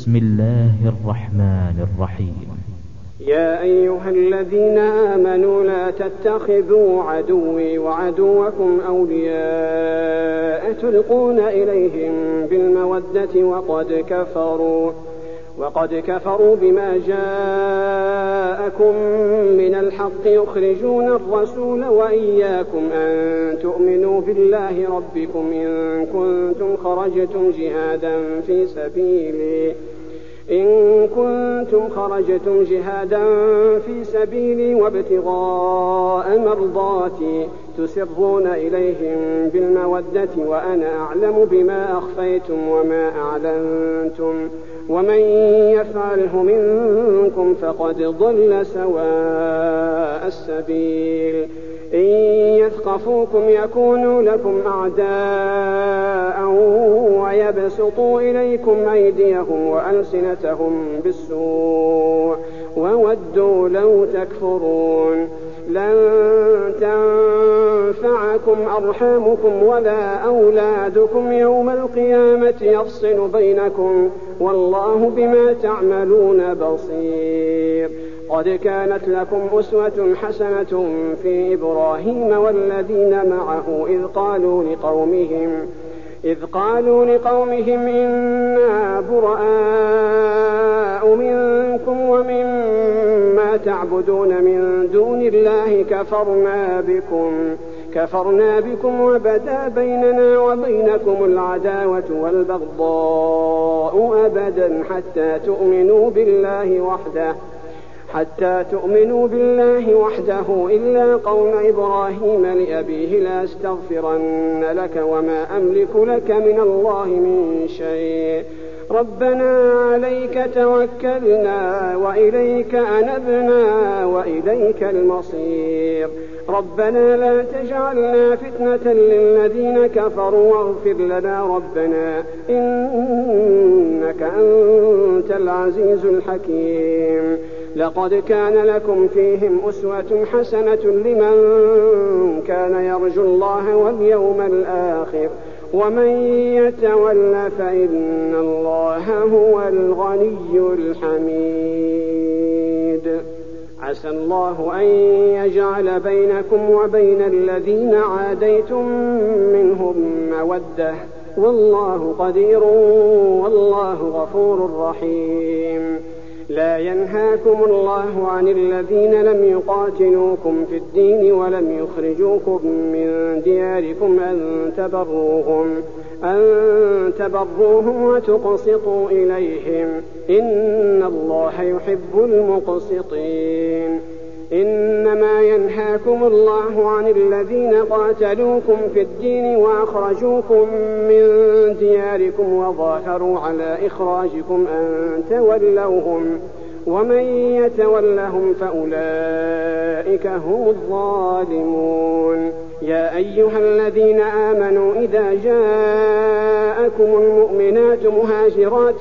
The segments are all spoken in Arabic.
بسم الله الرحمن الرحيم. يا أيها الذين آمنوا لا تتخذوا عدوي وعدوكم أولياء تلقون إليهم بالمودة وقد كفروا بما جاءكم من الحق يخرجون الرسول وإياكم أن تؤمنوا بالله ربكم إن كنتم خرجتم جهادا في سبيلي وابتغاء مرضاتي تسرون إليهم بالمودة وأنا أعلم بما أخفيتم وما أعلنتم ومن يفعله منكم فقد ضل سواء السبيل إن يثقفوكم يكونوا لكم أعداء ويبسطوا إليكم أيديهم وألسنتهم بالسوء وودوا لو تكفرون لن تنفعكم أرحامكم ولا أولادكم يوم القيامة يفصل بينكم والله بما تعملون بصير. قد كانت لكم أسوة حسنة في إبراهيم والذين معه إذ قالوا لقومهم إنا براء منكم ومما تعبدون من دون الله كفرنا بكم وبدا بيننا وبينكم العداوة والبغضاء أبدا حتى تؤمنوا بالله وحده إلا قوم إبراهيم لأبيه لأستغفرن لك وما أملك لك من الله من شيء ربنا عليك توكلنا وإليك أنبنا وإليك المصير ربنا لا تجعلنا فتنة للذين كفروا واغفر لنا ربنا إنك أنت العزيز الحكيم. لقد كان لكم فيهم أسوة حسنة لمن كان يرجو الله واليوم الآخر ومن يتول فإن الله هو الغني الحميد. عسى الله أن يجعل بينكم وبين الذين عاديتم منهم مودة والله قدير والله غفور رحيم. لا ينهاكم الله عن الذين لم يقاتلوكم في الدين ولم يخرجوكم من دياركم أن تبروهم وتقسطوا إليهم إن الله يحب المقسطين. إنما ينهاكم الله عن الذين قاتلوكم في الدين وأخرجوكم من دياركم وظاهروا على إخراجكم أن تولوهم ومن يتولهم فأولئك هم الظالمون. يا أيها الذين آمنوا إذا جاءكم المؤمنات مهاجرات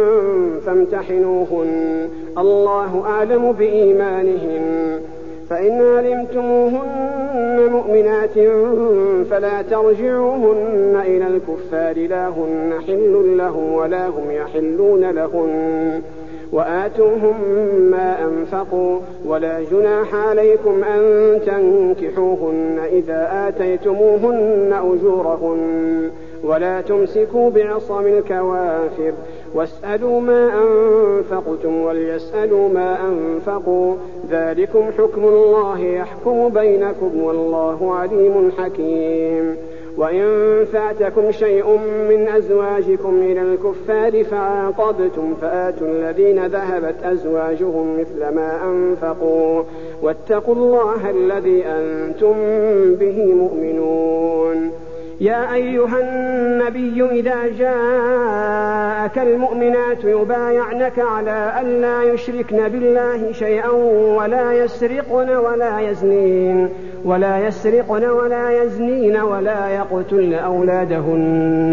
فامتحنوهن الله أعلم بإيمانهن فإن علمتموهن مؤمنات فلا ترجعوهن إلى الكفار لا هن حل لهم ولا هم يحلون لهن وآتوهم ما أنفقوا ولا جناح عليكم أن تنكحوهن إذا آتيتموهن أجورهن ولا تمسكوا بعصم الكوافر واسألوا ما أنفقتم وليسألوا ما أنفقوا ذلكم حكم الله يحكم بينكم والله عليم حكيم. وإن فاتكم شيء من أزواجكم إلى الكفار فعاقبتم فآتوا الذين ذهبت أزواجهم مثل ما أنفقوا واتقوا الله الذي أنتم به مؤمنون. يا أيها النبي إذا جاءك المؤمنات يبايعنك على أن لا يشركن بالله شيئا ولا يسرقن ولا يزنين ولا يقتلن أولادهن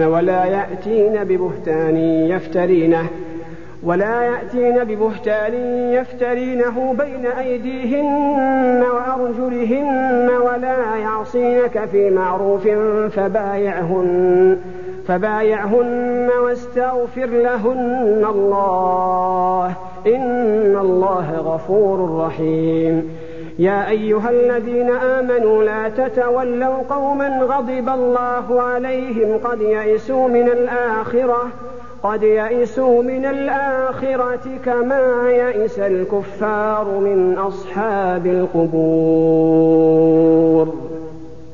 ولا يأتين ببهتان يفترينه بين أيديهن وأرجلهن ولا يعصينك في معروف فبايعهن واستغفر لهن الله إن الله غفور رحيم. يا أيها الذين آمنوا لا تتولوا قوما غضب الله عليهم قد يئسوا من الآخرة كما يئس الكفار من أصحاب القبور.